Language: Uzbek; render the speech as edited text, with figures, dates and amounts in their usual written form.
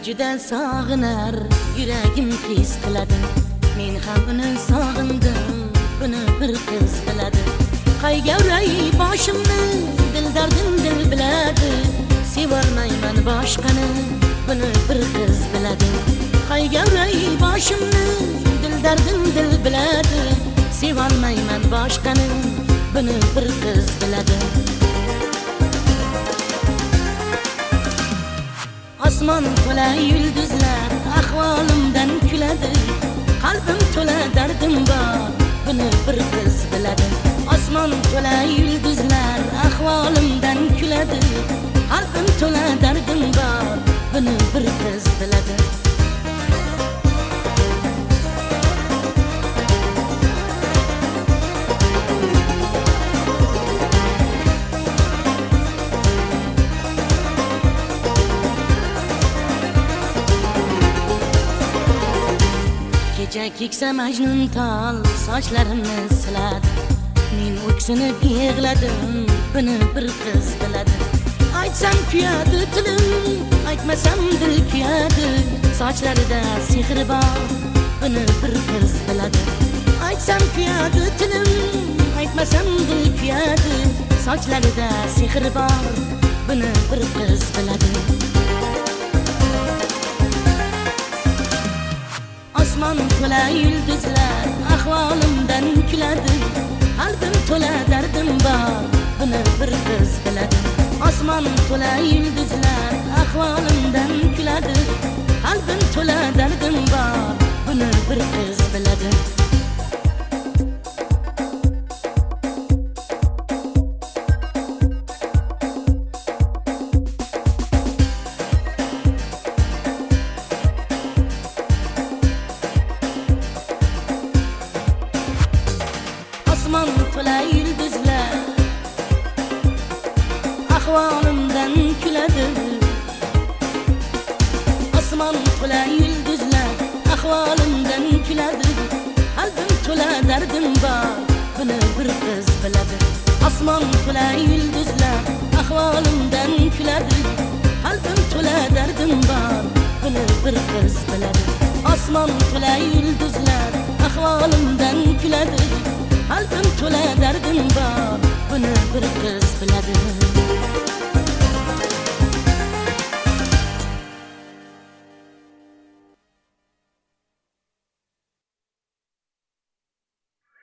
juda sog'inar, yuragim his qiladi. Men ham uni sog'indim, buni bir qiz biladi. Qayg'uray boshimni, dil dardim dil biladi. Sevolmayman boshqani, buni bir qiz biladi. Qayg'uray boshimni, dil dardim dil biladi. Sevolmayman boshqani, buni bir qiz biladi. Osmon to'la yulduzlar ahvolimdan kuladi. Qalbim to'la dardim bor, buni bir qiz biladi. Osmon to'la yulduzlar ahvolimdan kuladi. Qalbim to'la dardim bor, buni bir qiz biladi. Kecha keksa Majnun tol sochlarimni siladi. Men o'ksinib yig'ladim, buni bir qiz biladi. Aytsam kuyadi tilim, aytmasam dil kuyadi. Sochlarida sehr bor, buni bir qiz biladi. Aytsam kuyadi tilim, aytmasam dil kuyadi. Sochlarida sehr bor, buni bir qiz biladi. Osmon to'la yulduzlar ahvolimdan kuladi. Qalbim to'la dardim bor, buni bir qiz biladi. Osmon to'la yulduzlar ahvolimdan kuladi. Qalbim to'la dardim bor, buni bir qiz biladi. Osmon to'la yulduzlar ahvolimdan kuladi. Osmon to'la yulduzlar ahvolimdan kuladi. Qalbim to'la dardim bor, buni bir qiz biladi. Osmon to'la yulduzlar ahvolimdan kuladi. Qalbim to'la dardim bor, buni bir qiz biladi. Osmon to'la yulduzlar ahvolimdan kuladi. Qalbim to'la dardim bor, buni bir qiz biladi.